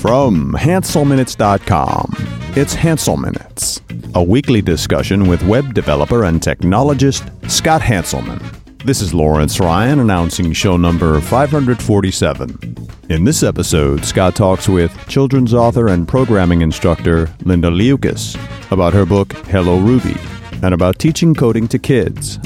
From HanselMinutes.com, it's Hansel Minutes, a weekly discussion with web developer and technologist Scott Hanselman. This is Lawrence Ryan announcing show number 547. In this episode, Scott talks with children's author and programming instructor Linda Liukas about her book Hello Ruby and about teaching coding to kids.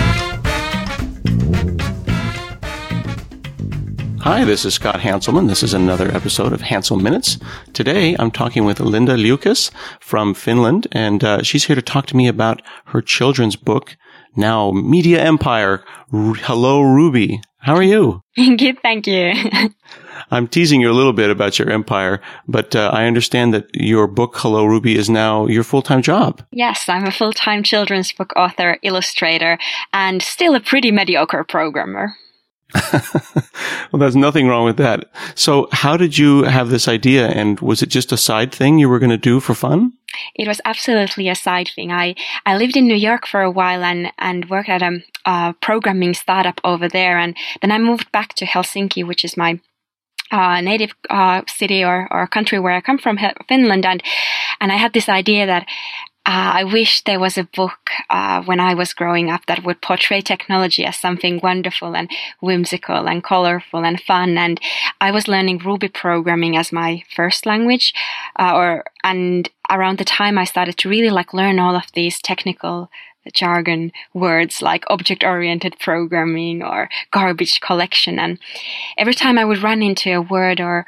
Hi, this is Scott Hanselman. This is another episode of Hansel Minutes. Today, I'm talking with Linda Liukas from Finland, and she's here to talk to me about her children's book, now Media Empire, Hello Ruby. How are you? Good, thank you. I'm teasing you a little bit about your empire, but I understand that your book, Hello Ruby, is now your full-time job. Yes, I'm a full-time children's book author, illustrator, and still a pretty mediocre programmer. Well, there's nothing wrong with that. So how did you have this idea, and was it just a side thing you were going to do for fun? It was absolutely a side thing. I lived in New York for a while and worked at a programming startup over there, and then I moved back to Helsinki, which is my native city or country where I come from, Finland, and I had this idea that I wish there was a book when I was growing up that would portray technology as something wonderful and whimsical and colorful and fun. And I was learning Ruby programming as my first language, and around the time I started to really learn all of these technical jargon words like object-oriented programming or garbage collection. And every time I would run into a word or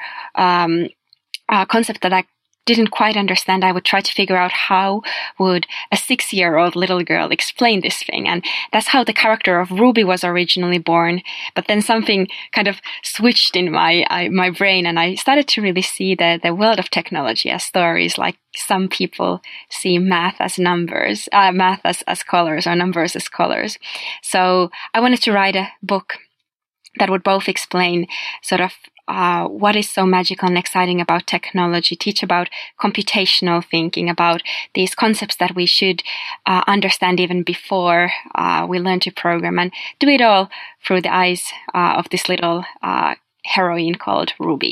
a concept that I didn't quite understand, I would try to figure out how would a 6-year-old little girl explain this thing. And that's how the character of Ruby was originally born. But then something kind of switched in my brain, and I started to really see the world of technology as stories. Like some people see math as numbers, math as colors, or numbers as colors. So I wanted to write a book that would both explain sort of what is so magical and exciting about technology, teach about computational thinking, about these concepts that we should understand even before we learn to program, and do it all through the eyes of this little heroine called Ruby.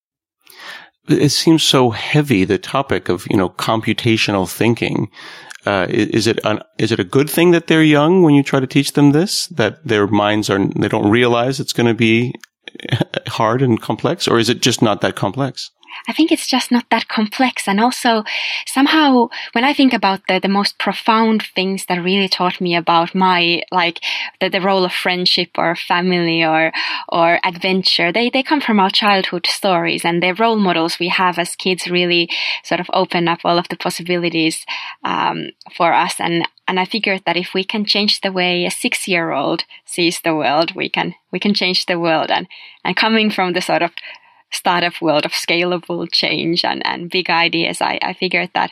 It seems so heavy, the topic of, computational thinking. Is it a good thing that they're young when you try to teach them this, that their minds they don't realize it's going to be hard and complex, or is it just not that complex? I think it's just not that complex. And also, somehow, when I think about the most profound things that really taught me about my, the role of friendship or family or adventure, they come from our childhood stories, and the role models we have as kids really sort of open up all of the possibilities for us. And I figured that if we can change the way a 6-year-old sees the world, we can change the world. And coming from the sort of startup world of scalable change and big ideas, I figured that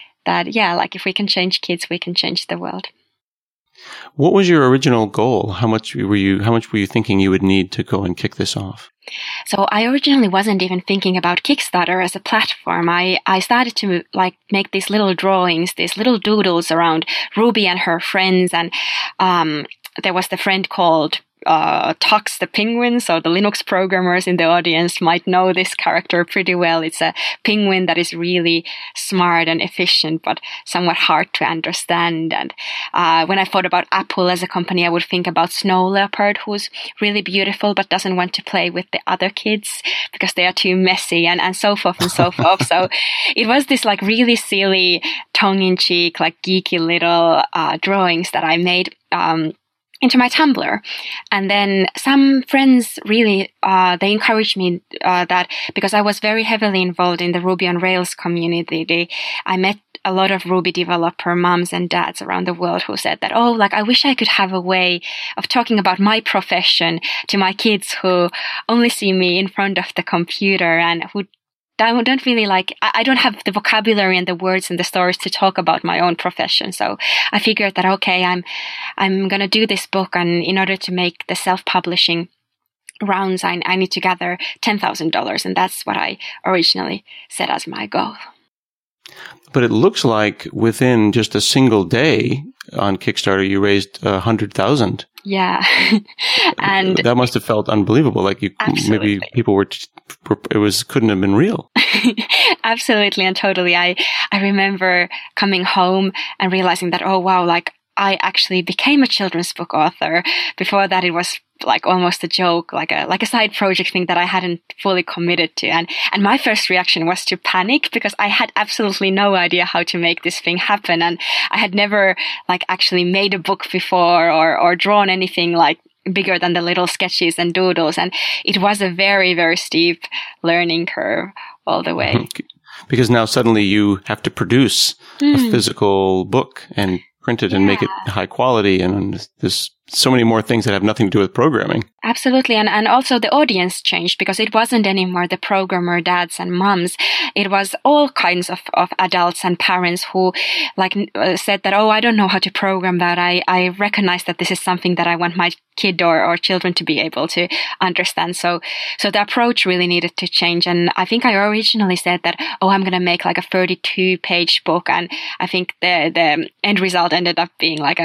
if we can change kids, we can change the world. What was your original goal? How much were you thinking you would need to go and kick this off? So I originally wasn't even thinking about Kickstarter as a platform. I started to make these little drawings, these little doodles around Ruby and her friends, and there was the friend called Tux the penguin. So the Linux programmers in the audience might know this character pretty well. It's a penguin that is really smart and efficient, but somewhat hard to understand. And when I thought about Apple as a company, I would think about Snow Leopard, who's really beautiful, but doesn't want to play with the other kids because they are too messy, and so forth and so forth. So it was this really silly, tongue-in-cheek, geeky little drawings that I made into my Tumblr. And then some friends really, they encouraged me that because I was very heavily involved in the Ruby on Rails community, I met a lot of Ruby developer moms and dads around the world who said that, I wish I could have a way of talking about my profession to my kids who only see me in front of the computer and who don't really I don't have the vocabulary and the words and the stories to talk about my own profession. So I figured that, okay, I'm going to do this book, and in order to make the self-publishing rounds, I need to gather $10,000. And that's what I originally set as my goal. But it looks like within just a single day on Kickstarter, you raised $100,000. Yeah. And that must have felt unbelievable. Like absolutely. Maybe people couldn't have been real. Absolutely and totally. I remember coming home and realizing that, oh wow, like I actually became a children's book author. Before that, it was like almost a joke, like a side project thing that I hadn't fully committed to. And my first reaction was to panic because I had absolutely no idea how to make this thing happen. And I had never like actually made a book before or drawn anything like bigger than the little sketches and doodles. And it was a very, very steep learning curve all the way. Because now suddenly you have to produce a physical book and print it and make it high quality. And there's so many more things that have nothing to do with programming. Absolutely. And also the audience changed because it wasn't anymore the programmer dads and moms. It was all kinds of adults and parents who like said that, oh, I don't know how to program that. I recognize that this is something that I want my kid or children to be able to understand. So the approach really needed to change. And I think I originally said that, oh, I'm going to make like a 32-page book. And I think the end result ended up being like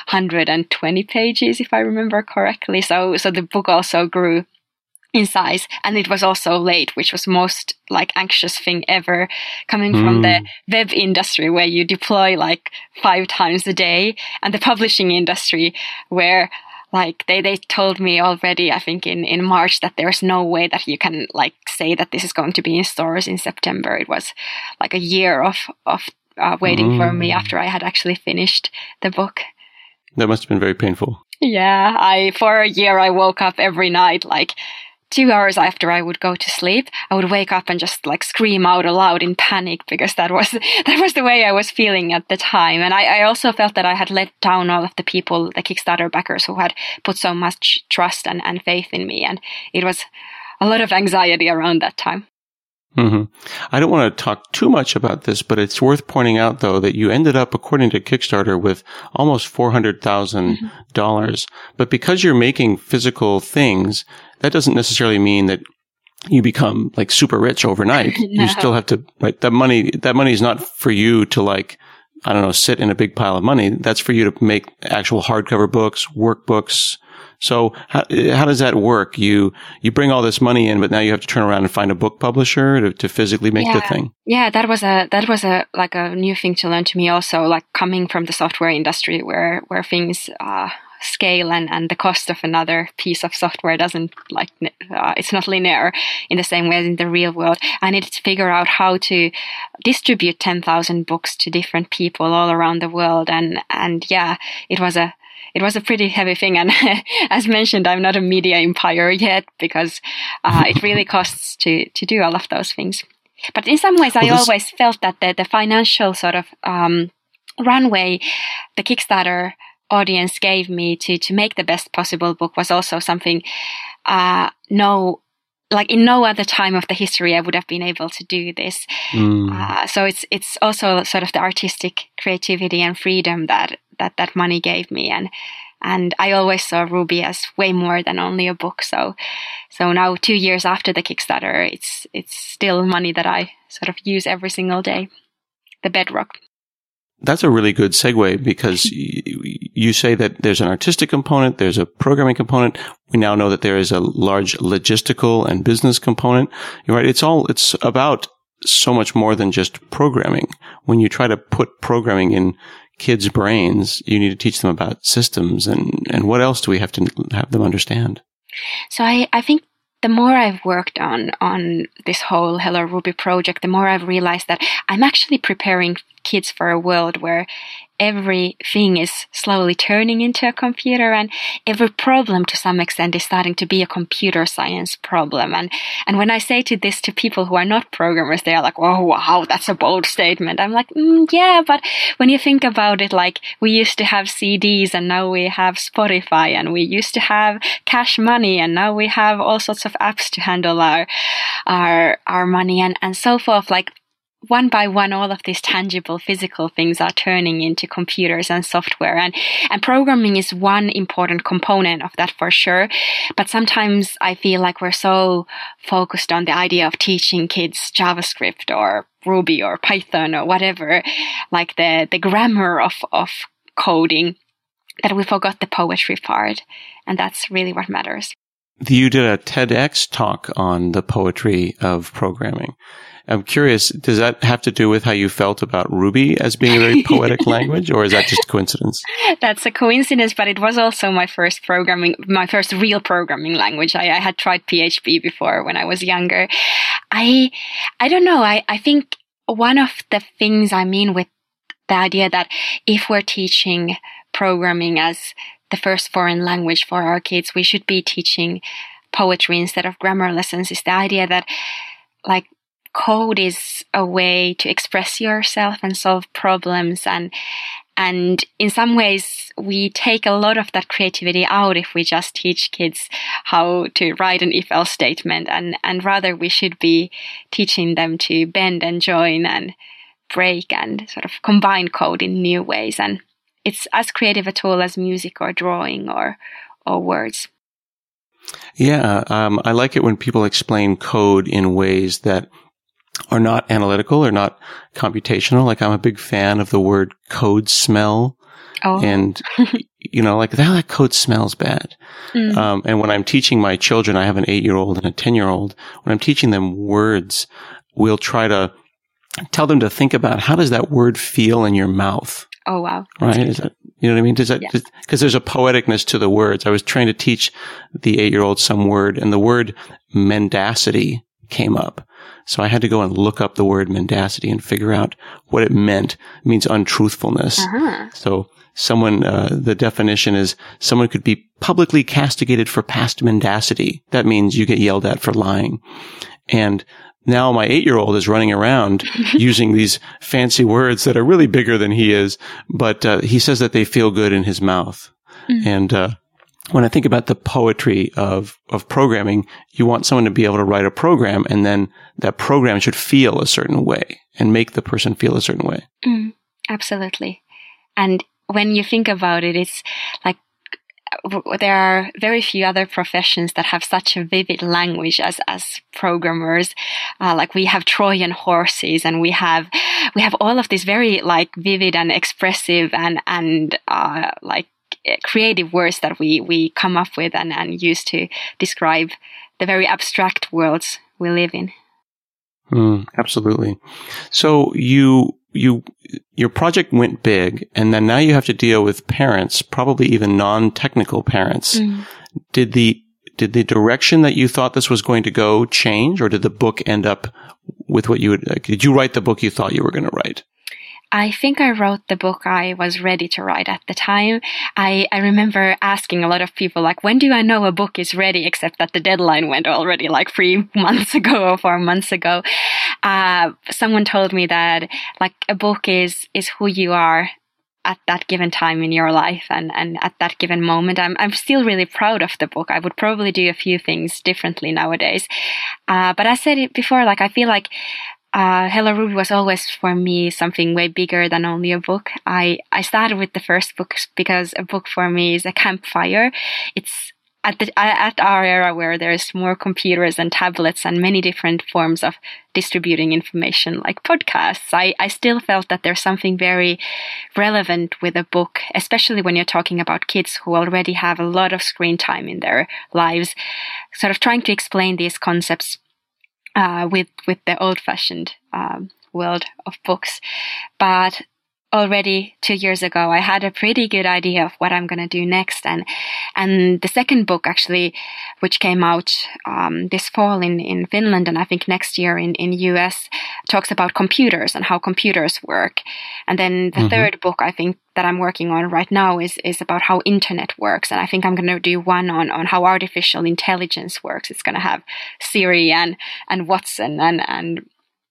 120 pages, if I remember correctly. So the book also grew in size, and it was also late, which was most like anxious thing ever, coming from the web industry where you deploy like 5 times a day, and the publishing industry where like they told me already, I think in March, that there's no way that you can like say that this is going to be in stores in September. It was like a year of waiting for me after I had actually finished the book. That must have been very painful. Yeah, for a year I woke up every night like 2 hours after I would go to sleep. I would wake up and just like scream out aloud in panic because that was the way I was feeling at the time. And I also felt that I had let down all of the people, the Kickstarter backers, who had put so much trust and faith in me. And it was a lot of anxiety around that time. Mm-hmm. I don't want to talk too much about this, but it's worth pointing out, though, that you ended up, according to Kickstarter, with almost $400,000. But because you're making physical things, that doesn't necessarily mean that you become like super rich overnight. No. You still have to, like, that money is not for you to like, I don't know, sit in a big pile of money. That's for you to make actual hardcover books, workbooks. So how does that work? You bring all this money in, but now you have to turn around and find a book publisher to physically make the thing. Yeah, that was a like a new thing to learn to me also, like coming from the software industry where things scale and the cost of another piece of software doesn't like it's not linear in the same way as in the real world. I needed to figure out how to distribute 10,000 books to different people all around the world, and yeah, it was a pretty heavy thing. And as mentioned, I'm not a media empire yet because it really costs to do all of those things. But in some ways, I always felt that the financial sort of runway the Kickstarter audience gave me to make the best possible book was also something like in no other time of the history I would have been able to do this. So it's also sort of the artistic creativity and freedom that money gave me, and I always saw Ruby as way more than only a book. So now 2 years after the Kickstarter, it's still money that I sort of use every single day, the bedrock. That's a really good segue because you say that there's an artistic component, there's a programming component. We now know that there is a large logistical and business component. You're right. It's about so much more than just programming. When you try to put programming in kids' brains, you need to teach them about systems and what else do we have to have them understand? So I think the more I've worked on this whole Hello Ruby project, the more I've realized that I'm actually preparing kids for a world where everything is slowly turning into a computer, and every problem to some extent is starting to be a computer science problem. And when I say this to people who are not programmers, they are like, "Oh, wow, that's a bold statement." I'm like, yeah, but when you think about it, like we used to have CDs and now we have Spotify, and we used to have cash money and now we have all sorts of apps to handle our money and so forth. Like, one by one, all of these tangible physical things are turning into computers and software, and programming is one important component of that for sure. But sometimes I feel like we're so focused on the idea of teaching kids JavaScript or Ruby or Python or whatever, like the grammar of coding. that we forgot the poetry part. And that's really what matters. You did a TEDx talk on the poetry of programming. I'm curious, does that have to do with how you felt about Ruby as being a very poetic language, or is that just coincidence? That's a coincidence, but it was also my first real programming language. I had tried PHP before when I was younger. I don't know. I think one of the things I mean with the idea that if we're teaching programming as the first foreign language for our kids, we should be teaching poetry instead of grammar lessons, is the idea that like code is a way to express yourself and solve problems, and in some ways we take a lot of that creativity out if we just teach kids how to write an if-else statement, and rather we should be teaching them to bend and join and break and sort of combine code in new ways. And it's as creative a tool as music or drawing or words. Yeah, I like it when people explain code in ways that are not analytical or not computational. Like, I'm a big fan of the word code smell. Oh. And, like, that code smells bad. And when I'm teaching my children, I have an 8-year-old and a 10-year-old, when I'm teaching them words, we'll try to tell them to think about, how does that word feel in your mouth? Oh, wow. Right? Is that, you know what I mean? Does that, because there's a poeticness to the words. I was trying to teach the 8-year-old some word, and the word mendacity came up. So I had to go and look up the word mendacity and figure out what it meant. It means untruthfulness. Uh-huh. So someone, the definition is someone could be publicly castigated for past mendacity. That means you get yelled at for lying. And now my 8-year-old is running around using these fancy words that are really bigger than he is, but he says that they feel good in his mouth. Mm-hmm. And when I think about the poetry of programming, you want someone to be able to write a program, and then that program should feel a certain way and make the person feel a certain way. Absolutely. And when you think about it, it's like there are very few other professions that have such a vivid language as programmers. Like, we have Trojan horses, and we have all of these very like vivid and expressive and like creative words that we come up with and use to describe the very abstract worlds we live in. Absolutely. So your project went big, and then now you have to deal with parents, probably even non-technical parents. Did the direction that you thought this was going to go change, or did the book end up with what you would, did you write the book you thought you were going to write? I think I wrote the book I was ready to write at the time. I remember asking a lot of people, like, when do I know a book is ready, except that the deadline went already like 3 months ago or 4 months ago. Someone told me that, like, a book is who you are at that given time in your life and at that given moment. I'm still really proud of the book. I would probably do a few things differently nowadays. But I said it before, like, I feel like Hello Ruby was always for me something way bigger than only a book. I started with the first book because a book for me is a campfire. It's at our era where there's more computers and tablets and many different forms of distributing information like podcasts. I still felt that there's something very relevant with a book, especially when you're talking about kids who already have a lot of screen time in their lives, sort of trying to explain these concepts with the old-fashioned world of books. But already 2 years ago, I had a pretty good idea of what I'm going to do next. And the second book, actually, which came out this fall in Finland, and I think next year in US, talks about computers and how computers work. And then the third book, I think, that I'm working on right now is about how internet works. And I think I'm going to do one on how artificial intelligence works. It's going to have Siri and Watson and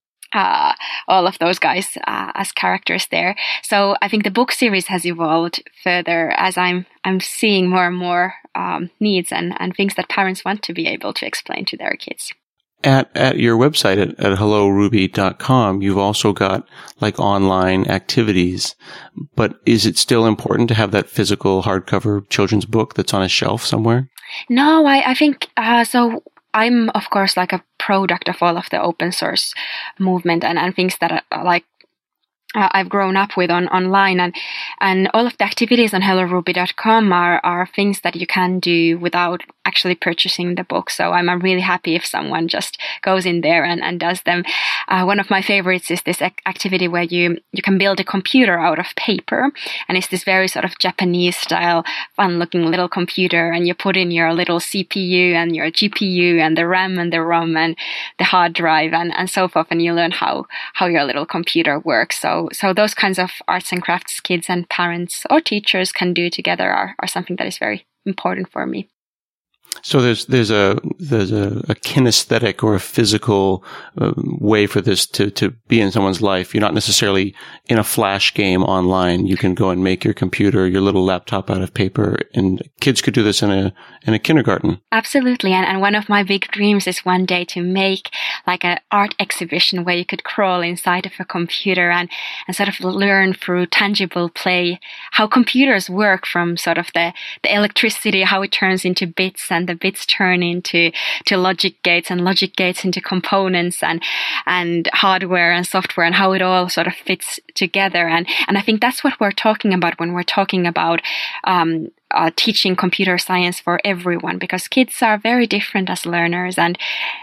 all of those guys as characters there. So I think the book series has evolved further as I'm seeing more and more needs and things that parents want to be able to explain to their kids. At your website at helloruby.com, you've also got like online activities, but is it still important to have that physical hardcover children's book that's on a shelf somewhere? No, I think so. I'm, of course, like a product of all of the open source movement and things that are like I've grown up with online, and all of the activities on helloruby.com are things that you can do without actually purchasing the book. So I'm really happy if someone just goes in there and does them. One of my favorites is this activity where you can build a computer out of paper, and it's this very sort of Japanese style, fun looking little computer, and you put in your little CPU and your GPU and the RAM and the ROM and the hard drive and so forth, and you learn how your little computer works. So those kinds of arts and crafts kids and parents or teachers can do together are something that is very important for me. So there's a kinesthetic or a physical way for this to be in someone's life. You're not necessarily in a flash game online. You can go and make your computer, your little laptop out of paper, and kids could do this in a kindergarten. Absolutely, and one of my big dreams is one day to make like an art exhibition where you could crawl inside of a computer and sort of learn through tangible play how computers work, from sort of the electricity, how it turns into bits, and the bits turn into logic gates, and logic gates into components and hardware and software, and how it all sort of fits together. And I think that's what we're talking about when we're talking about teaching computer science for everyone, because kids are very different as learners, and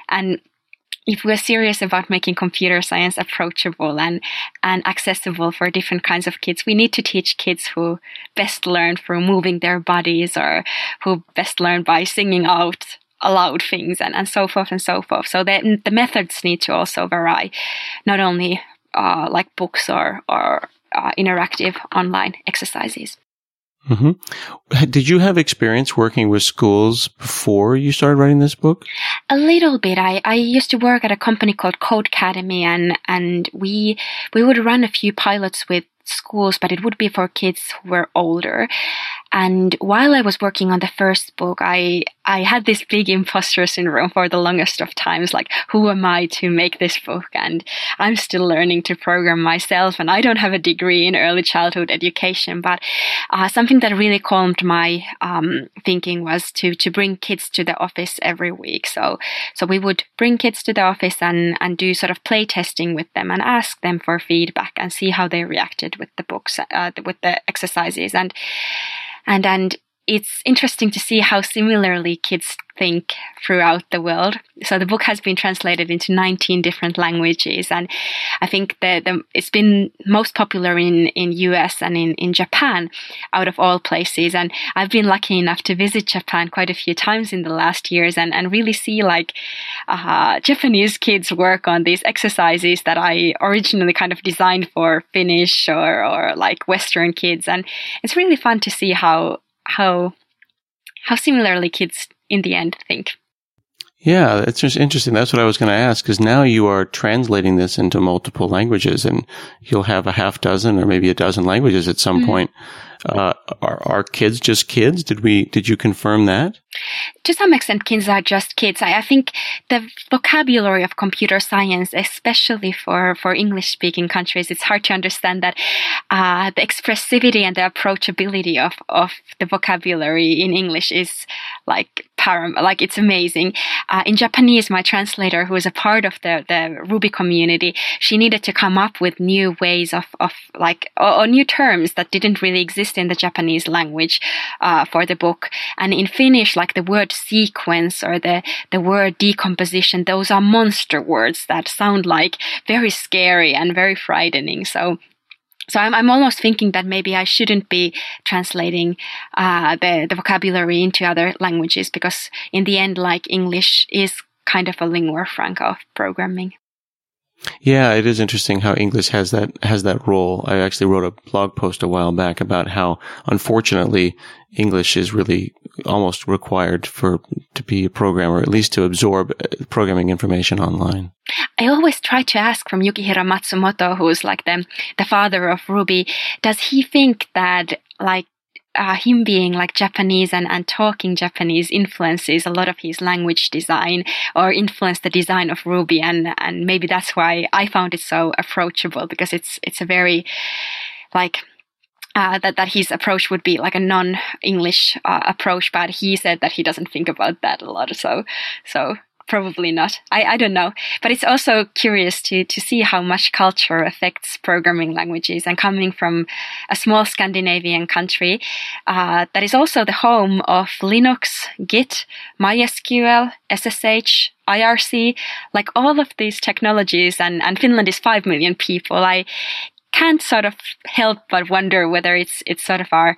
if we're serious about making computer science approachable and accessible for different kinds of kids, we need to teach kids who best learn through moving their bodies, or who best learn by singing out aloud things, and so forth and so forth. So the methods need to also vary, not only like books or interactive online exercises. Mm-hmm. Did you have experience working with schools before you started writing this book? A little bit. I used to work at a company called Codecademy, and we would run a few pilots with schools, but it would be for kids who were older. And while I was working on the first book, I had this big imposter syndrome for the longest of times, like, who am I to make this book? And I'm still learning to program myself, and I don't have a degree in early childhood education. But something that really calmed my thinking was to bring kids to the office every week. So we would bring kids to the office and do sort of play testing with them and ask them for feedback and see how they reacted with the books, with the exercises. And it's interesting to see how similarly kids think throughout the world. So the book has been translated into 19 different languages, and I think it's been most popular in US and in Japan out of all places. And I've been lucky enough to visit Japan quite a few times in the last years and really see like Japanese kids work on these exercises that I originally kind of designed for Finnish or like Western kids. And it's really fun to see how similarly kids in the end think. Yeah, it's just interesting. That's what I was going to ask, because now you are translating this into multiple languages, and you'll have a half dozen or maybe a dozen languages at some point. Are kids just kids? Did you confirm that? To some extent, kids are just kids. I think the vocabulary of computer science, especially for English-speaking countries, it's hard to understand that the expressivity and the approachability of the vocabulary in English is like it's amazing. In Japanese, my translator, who is a part of the Ruby community, she needed to come up with new ways of or new terms that didn't really exist in the Japanese language for the book. And in Finnish, like the word sequence or the word decomposition, those are monster words that sound like very scary and very frightening. So I'm almost thinking that maybe I shouldn't be translating the vocabulary into other languages, because in the end, like, English is kind of a lingua franca of programming. Yeah, it is interesting how English has that role. I actually wrote a blog post a while back about how, unfortunately, English is really almost required to be a programmer, at least to absorb programming information online. I always try to ask from Yukihiro Matsumoto, who's like the father of Ruby, does he think that like him being like Japanese and talking Japanese influences a lot of his language design or influenced the design of Ruby, and maybe that's why I found it so approachable, because it's a very like that his approach would be like a non-English approach, but he said that he doesn't think about that a lot. So probably not. I don't know. But it's also curious to see how much culture affects programming languages. And coming from a small Scandinavian country that is also the home of Linux, Git, MySQL, SSH, IRC, like all of these technologies, and Finland is 5 million people, I can't sort of help but wonder whether it's sort of our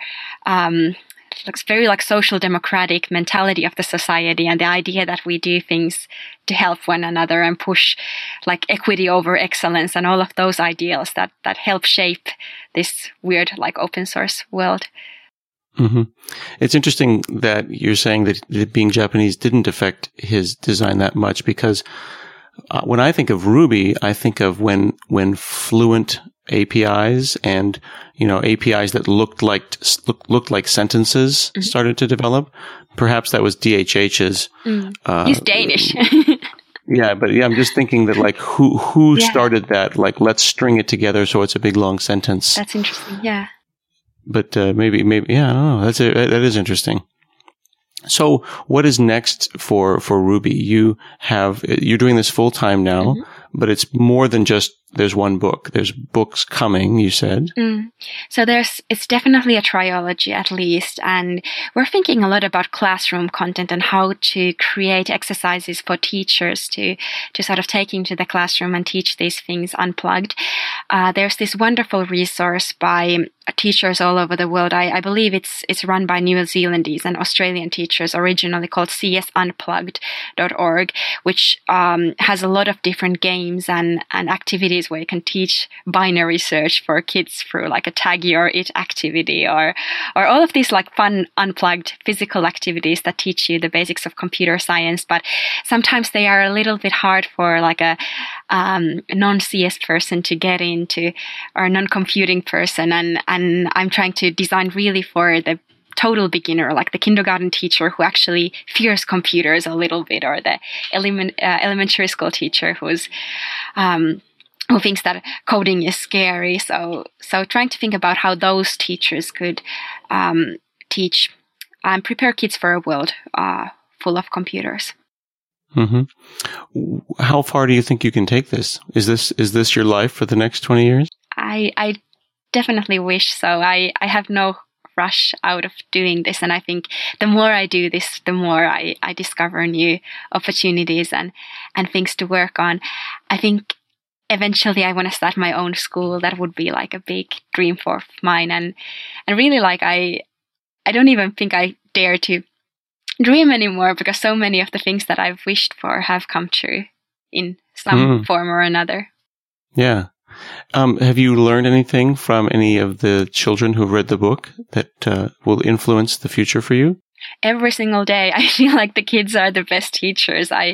looks very like social democratic mentality of the society, and the idea that we do things to help one another and push like equity over excellence and all of those ideals that help shape this weird like open source world. Mm-hmm. It's interesting that you're saying that being Japanese didn't affect his design that much, because when I think of Ruby, I think of when fluent APIs and, APIs that looked like sentences started to develop. Perhaps that was DHH's. He's Danish. Yeah, but I'm just thinking that like who started that? Like, let's string it together so it's a big long sentence. That's interesting. Yeah. But maybe yeah, I don't know. That is interesting. So what is next for Ruby? You're doing this full time now, but it's more than just there's one book. There's books coming, you said. So it's definitely a trilogy at least. And we're thinking a lot about classroom content and how to create exercises for teachers to sort of take into the classroom and teach these things unplugged. There's this wonderful resource by teachers all over the world. I believe it's run by New Zealandese and Australian teachers, originally called csunplugged.org, which has a lot of different games and activities where you can teach binary search for kids through like a tag your it activity or all of these like fun unplugged physical activities that teach you the basics of computer science. But sometimes they are a little bit hard for like a non-CS person to get into, or a non-computing person. And I'm trying to design really for the total beginner, like the kindergarten teacher who actually fears computers a little bit, or the elementary school teacher who thinks that coding is scary. So trying to think about how those teachers could teach and prepare kids for a world full of computers. Mm-hmm. How far do you think you can take this? Is this your life for the next 20 years? I definitely wish so. I have no rush out of doing this, and I think the more I do this, the more I discover new opportunities and things to work on. I think eventually I want to start my own school. That would be like a big dream for mine, and really like I don't even think I dare to dream anymore, because so many of the things that I've wished for have come true in some form or another. Yeah. Have you learned anything from any of the children who've read the book that will influence the future for you? Every single day, I feel like the kids are the best teachers. They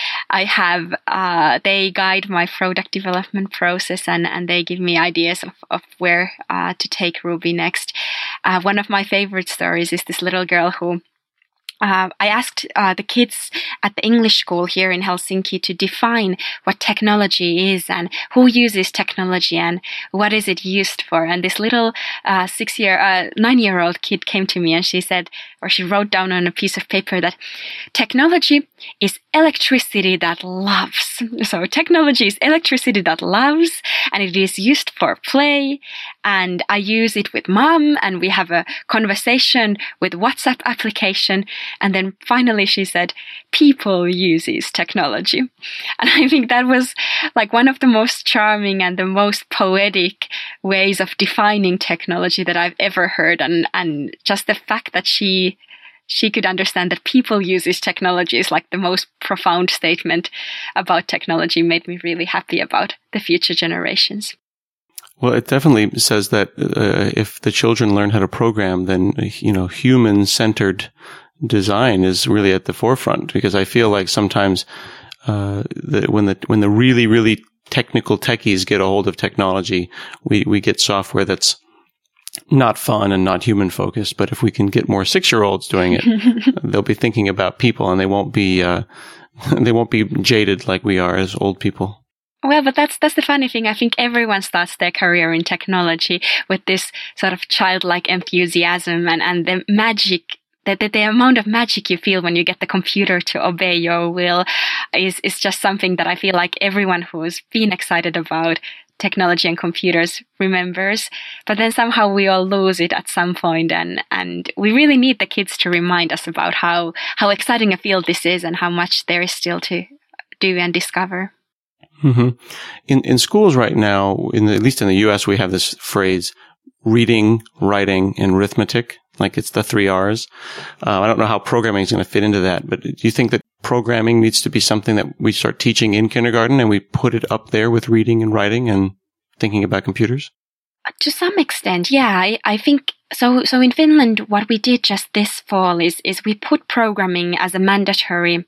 guide my product development process, and they give me ideas of where to take Ruby next. One of my favorite stories is this little girl who I asked the kids at the English school here in Helsinki to define what technology is and who uses technology and what is it used for. And this little 9-year-old kid came to me and she said, or she wrote down on a piece of paper, that technology is electricity that loves. So technology is electricity that loves, and it is used for play. And I use it with mom, and we have a conversation with WhatsApp application. And then finally she said, people uses technology. And I think that was like one of the most charming and the most poetic ways of defining technology that I've ever heard. And just the fact that she could understand that people uses technology is like the most profound statement about technology, made me really happy about the future generations. Well, it definitely says that if the children learn how to program, then, human-centered design is really at the forefront, because I feel like sometimes when the really, really technical techies get a hold of technology, we get software that's not fun and not human focused. But if we can get more 6-year-olds doing it, they'll be thinking about people, and they won't be jaded like we are as old people. Well, but that's the funny thing. I think everyone starts their career in technology with this sort of childlike enthusiasm and the magic the amount of magic you feel when you get the computer to obey your will is just something that I feel like everyone who's been excited about technology and computers remembers. But then somehow we all lose it at some point, and we really need the kids to remind us about how exciting a field this is and how much there is still to do and discover. Mm-hmm. In schools right now, at least in the U.S., we have this phrase: reading, writing, and arithmetic. Like it's the 3 R's. I don't know how programming is going to fit into that, but do you think that programming needs to be something that we start teaching in kindergarten and we put it up there with reading and writing and thinking about computers? To some extent, yeah. I think so. So in Finland, what we did just this fall is we put programming as a mandatory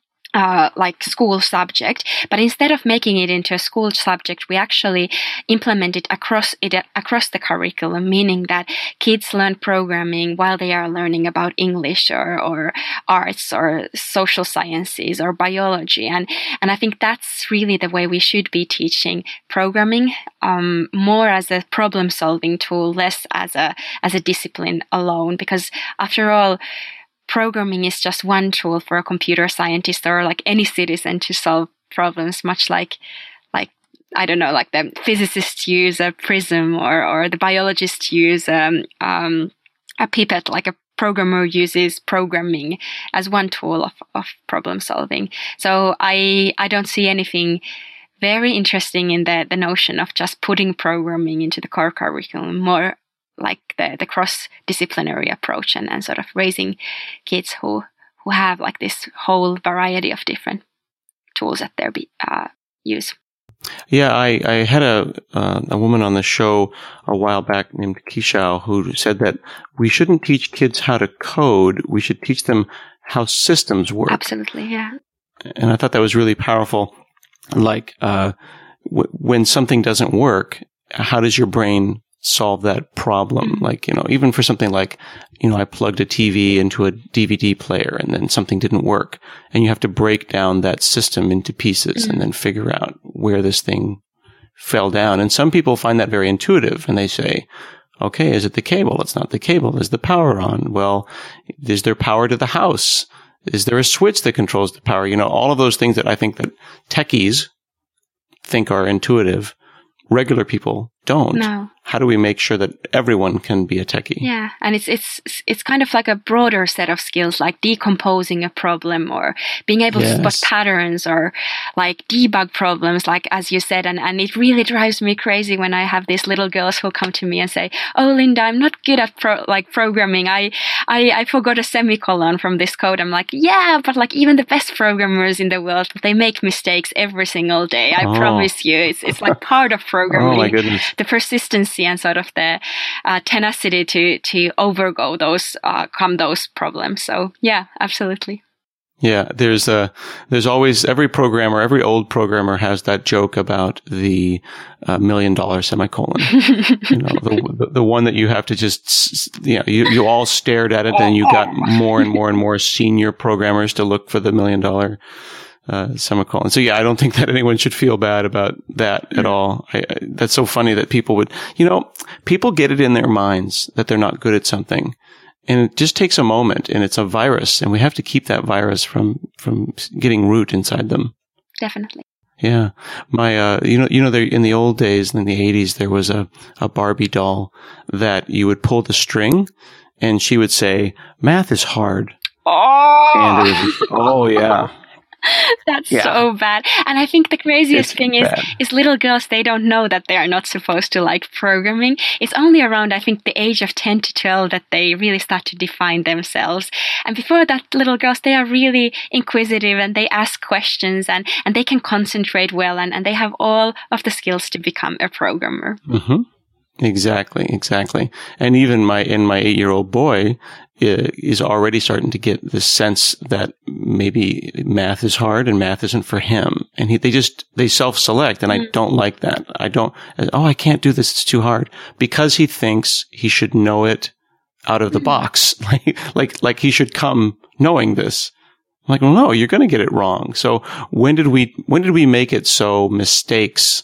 like school subject, but instead of making it into a school subject, we actually implement it across the curriculum, meaning that kids learn programming while they are learning about English or arts or social sciences or biology, and I think that's really the way we should be teaching programming, more as a problem-solving tool, less as a discipline alone, because after all, programming is just one tool for a computer scientist or like any citizen to solve problems, much like I don't know, like the physicists use a prism or the biologists use a pipette, like a programmer uses programming as one tool of problem solving. So I don't see anything very interesting in the notion of just putting programming into the core curriculum, more like the cross-disciplinary approach and sort of raising kids who have like this whole variety of different tools at their use. Yeah, I had a woman on the show a while back named Kishao who said that we shouldn't teach kids how to code. We should teach them how systems work. Absolutely, yeah. And I thought that was really powerful. Like when something doesn't work, how does your brain solve that problem? Like, even for something like, I plugged a TV into a DVD player and then something didn't work. And you have to break down that system into pieces and then figure out where this thing fell down. And some people find that very intuitive and they say, okay, is it the cable? It's not the cable. Is the power on? Well, is there power to the house? Is there a switch that controls the power? All of those things that I think that techies think are intuitive, regular people don't. No. How do we make sure that everyone can be a techie? Yeah, and it's kind of like a broader set of skills, like decomposing a problem or being able to spot patterns or like debug problems, like as you said. And it really drives me crazy when I have these little girls who come to me and say, "Oh, Linda, I'm not good at programming. I forgot a semicolon from this code." I'm like, "Yeah, but like even the best programmers in the world, they make mistakes every single day. I promise you, it's like part of programming." Oh my goodness. The persistency and sort of the tenacity to overgo those problems. So yeah, absolutely. Yeah, there's always every old programmer has that joke about the $1 million semicolon. The one that you have to just you all stared at it, and you got more and more and more senior programmers to look for the $1 million semicolon. So yeah, I don't think that anyone should feel bad about that at all. That's so funny that people would, people get it in their minds that they're not good at something, and it just takes a moment, and it's a virus, and we have to keep that virus from getting root inside them. Definitely. Yeah. My, there, in the old days, in the 80s, there was a Barbie doll that you would pull the string and she would say, "Math is hard." Oh! And it was, yeah. That's so bad. And I think the craziest thing is little girls, they don't know that they are not supposed to like programming. It's only around, I think, the age of 10 to 12 that they really start to define themselves. And before that, little girls, they are really inquisitive and they ask questions and they can concentrate well and they have all of the skills to become a programmer. Mm-hmm. Exactly. And even my 8-year-old boy is already starting to get this sense that maybe math is hard and math isn't for him. And they self-select, and I don't like that. I can't do this. It's too hard, because he thinks he should know it out of the box. Like he should come knowing this. I'm like, well, no, you're going to get it wrong. So when did we make it so mistakes,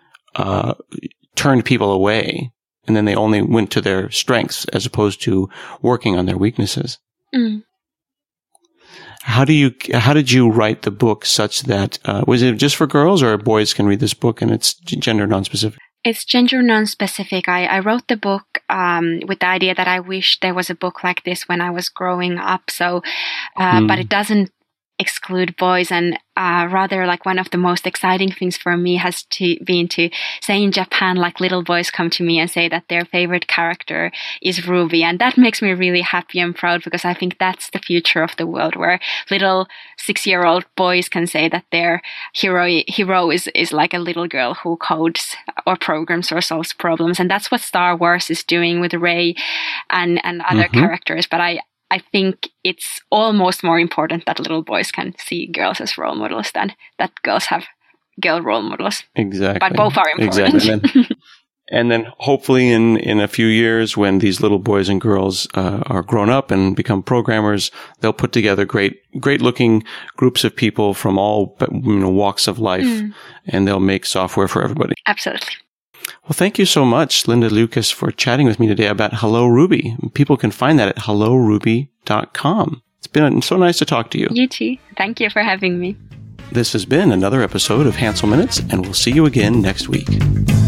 turned people away, and then they only went to their strengths as opposed to working on their weaknesses? Mm. How did you write the book such that, was it just for girls, or boys can read this book and it's gender non-specific? It's gender non-specific. I wrote the book with the idea that I wish there was a book like this when I was growing up. So, but it doesn't exclude boys, and rather, like, one of the most exciting things for me has been to say in Japan, like, little boys come to me and say that their favorite character is Ruby, and that makes me really happy and proud, because I think that's the future of the world, where little 6-year-old boys can say that their hero is like a little girl who codes or programs or solves problems, and that's what Star Wars is doing with Rey and other characters. But I think it's almost more important that little boys can see girls as role models than that girls have girl role models. Exactly. But both are important. Exactly. And then hopefully in a few years, when these little boys and girls are grown up and become programmers, they'll put together great looking groups of people from all walks of life, and they'll make software for everybody. Absolutely. Well, thank you so much, Linda Lucas, for chatting with me today about Hello Ruby. People can find that at helloruby.com. It's been so nice to talk to you. You too. Thank you for having me. This has been another episode of Hansel Minutes, and we'll see you again next week.